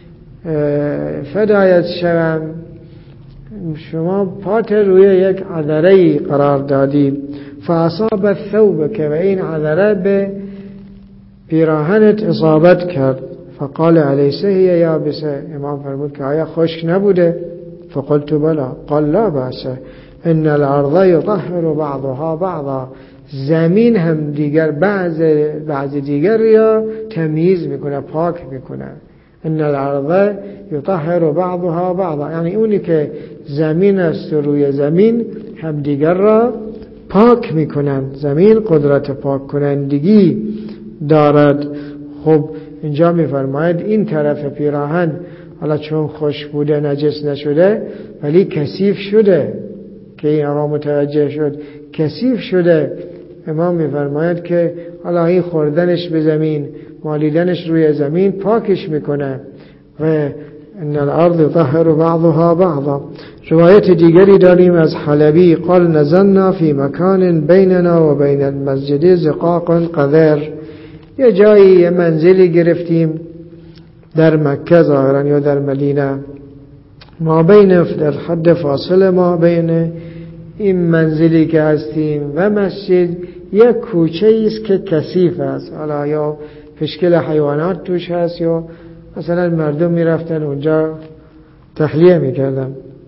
فدایت شوم، شما پات روی یک عذره قرار دادی. فاصاب الثوب، که و این عذره به پیراهنت اصابت کرد. فقال الیس هی یابسه، امام فرمود که آیا خشک نبوده؟ فقلت بلا. قال لا باس ان الارض یطهر بعضها بعضا، زمین هم دیگر بعض بعض دیگر یا تمیز میکنه، پاک میکنه. ان الارض یطهر بعضها بعضا، یعنی اونی که زمین است و روی زمین هم دیگر را پاک میکنن. زمین قدرت پاک کنندگی دارد. خب اینجا میفرماید این طرف پیراهن حالا چون خشک بوده نجس نشده ولی کثیف شده، که این آقا متوجه شد کثیف شده. امام میفرماید که حالا این خوردنش به زمین، مالیدنش روی زمین پاکش میکنه. و ان الارض طهر بعضها بعضا. روایت دیگری داریم از حلبی قال نزلنا فی مکان بیننا و بین المسجد زقاق قذر، یه جایی یه منزلی گرفتیم در مکه ظاهرا یا در مدینه، ما بین در حد فاصله ما بین این منزلی که هستیم و مسجد یک کوچه است که کثیف است، حالا یا پشکل حیوانات توش هست یا مثلا مردم میرفتن اونجا تحلیه میکردن.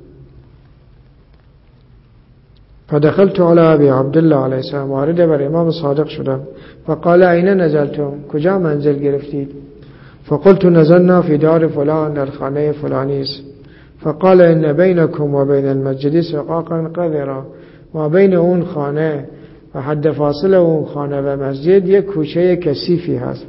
فدخلت على ابي عبد الله علیه السلام، وارد بر امام صادق شدم. فقال این نزلتم، کجا منزل گرفتید؟ فقلت نزلنا في دار فلان، در خانه فلانی است. فقال ان بينكم وبين المسجد سقاقا قذرا، ما بین اون خانه و حد فاصله اون خانه و مسجد یک کوچه کثیفی هست.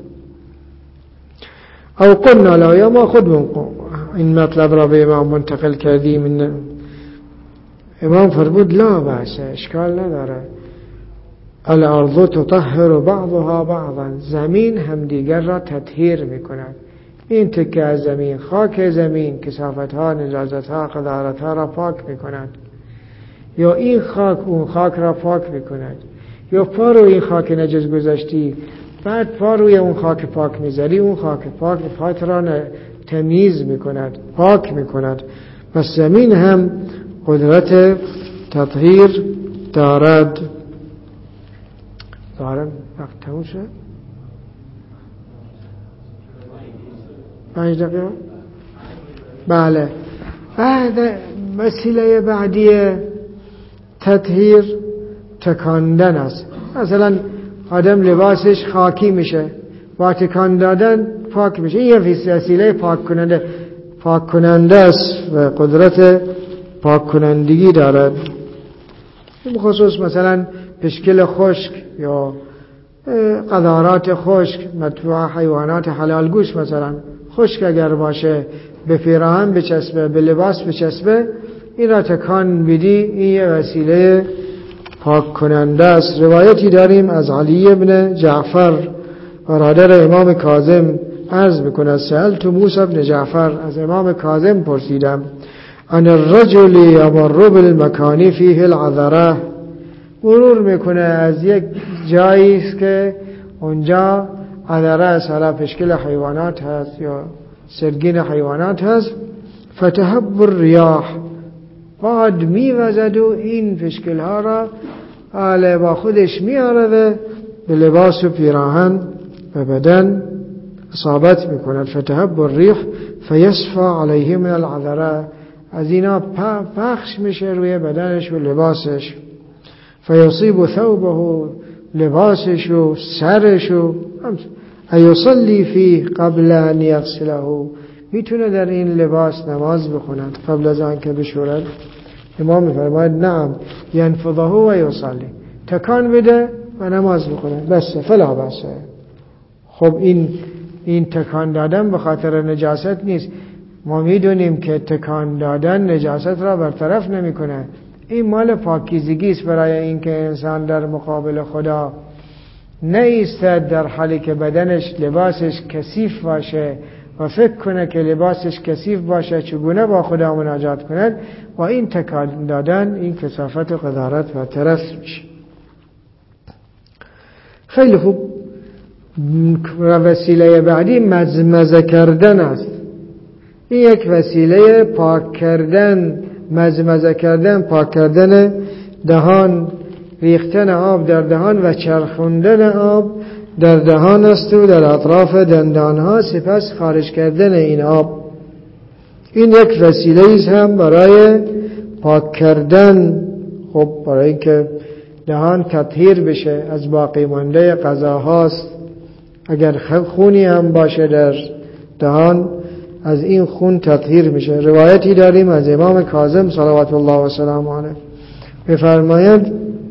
او قلنا لا، یا ما خودمون این مطلب را به امام منتقل کردیم. امام فرمود لا باشه، اشکال نداره. الارض تطهر بعضها بعضا، زمین هم دیگر را تطهیر میکند. این تکه از زمین، خاک زمین کثافت ها، نجاست ها، قذارت ها را پاک میکند، یا این خاک اون خاک را پاک میکند، یا پا روی این خاک نجس گذاشتی بعد پا روی اون خاک پاک میذاری، اون خاک پاک پات را تمیز میکند، پاک میکند. پس زمین هم قدرت تطهیر دارد. دارد وقت تموم شد؟ پنج دقیقه؟ بله. بعد وسیله بعدی تطهیر تکاندن است. مثلا آدم لباسش خاکی میشه، با تکان دادن پاک میشه. این یه وسیله پاک کننده پاک کننده است و قدرت پاک کنندگی دارد. بخصوص مثلا پشکل خشک یا قذارات خشک، مطبوع حیوانات حلال گوش مثلا خشک اگر باشه به پیراهن بچسبه، به لباس بچسبه، این را تکان بدی، این یه وسیله پاک کننده است. روایتی داریم از علی ابن جعفر برادر امام کاظم عرض میکنه سألت موسی ابن جعفر، از امام کاظم پرسیدم عن الرجل یمر بالمکان فیه العذره، مرور میکنه از یک جایی است که اونجا عذره است، حالا پشکل حیوانات هست یا سرگین حیوانات هست. فتهب الریاح، باد میوزد و این پشکل ها را آله با خودش میارده به لباس و پیراهن و بدن اصابت میکند. فتهب الریح فیصفى علیه من العذره، از اینا پخش میشه روی بدنش و لباسش. فیصیب ثوبه، لباسش و سرش و ایصلی فی قبل ان یغسله، میتونه در این لباس نماز بخوند قبل از آن که بشورد. امام میفرماید نعم ینفضه و یصلی، تکان بده و نماز بخونه بس، فلا بس. خب این این تکان دادن به خاطر نجاست نیست. ما میدونیم که تکان دادن نجاست را برطرف نمیکنه. این مال پاکیزگی است برای اینکه انسان در مقابل خدا نایستد در حالی که بدنش لباسش کثیف باشه و فکر کنه که لباسش کثیف باشه چگونه با خدا مناجات کند. و این تکان دادن این کثافت و قذارت برطرف میشه. خیلی خوب. وسیله بعدی مزمزه کردن است. این یک وسیله پاک کردن، مزمزه کردن، پاک کردن دهان، ریختن آب در دهان و چرخوندن آب در دهان است و در اطراف دندان ها، سپس خارج کردن این آب. این یک وسیله است هم برای پاک کردن، خب برای اینکه دهان تطهیر بشه از باقی مانده غذاهاست. اگر خونی هم باشه در دهان، از این خون تطهیر میشه. روایتی داریم از امام کاظم صلوات الله و سلام علیه، بفرمایند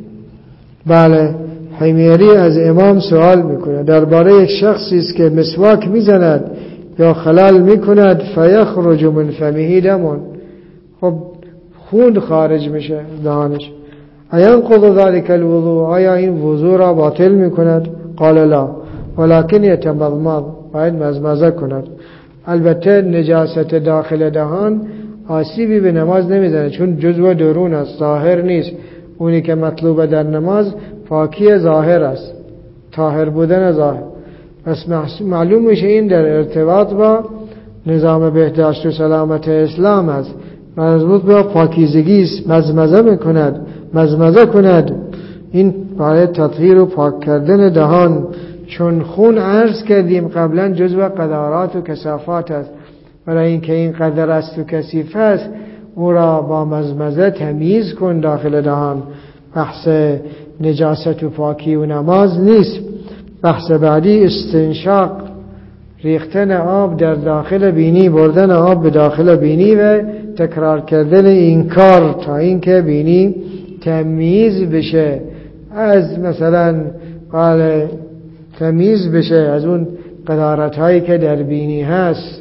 بله، حمیری از امام سوال میکنه درباره یک شخصی است که مسواک میزند یا خلال میکند، فیخرج من فمه دم، خب خون خارج میشه دهانش، اینقض ذلك الوضوء، آیا این وضوء را باطل میکند؟ قال لا ولكن یتمضمض، باید مزمزه کند. البته نجاست داخل دهان آسیبی به نماز نمیزنه، چون جزو درون است، ظاهر نیست. اونی که مطلوب در نماز پاکی ظاهر است، طاهر بودن ظاهر. پس معلوم میشه این در ارتباط با نظام بهداشت و سلامت اسلام است، مربوط به پاکیزگی است. مزمزه میکند، مزمزه کند، این برای تطهیر و پاک کردن دهان. چون خون عرض کردیم قبلا جزو قدرات و کثافات است، برای اینکه این قدر است و کثیف است، او را با مزمزه تمیز کن داخل دهان. بحث نجاست و پاکی و نماز نیست. بحث بعدی استنشاق، ریختن آب در داخل بینی، بردن آب به داخل بینی و تکرار کردن این کار تا اینکه بینی تمیز بشه از مثلا قال تمیز بشه از اون قدارت هایی که در بینی هست.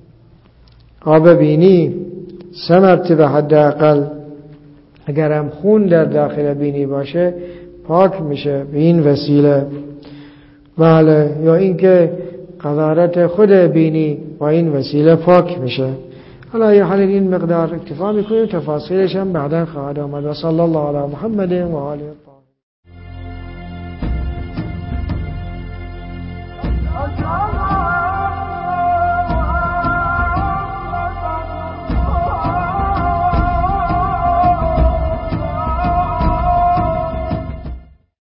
آب بینی سه مرتبه حداقل، اگر هم خون در داخل بینی باشه پاک میشه به این وسیله. بله، یا اینکه قدارت خود بینی با این وسیله پاک میشه. حالا یه حال این مقدار اکتفا میکنیم، تفاصیلش هم بعدا خواهد آمد. و صلی الله علی محمد و آله الطاهرین.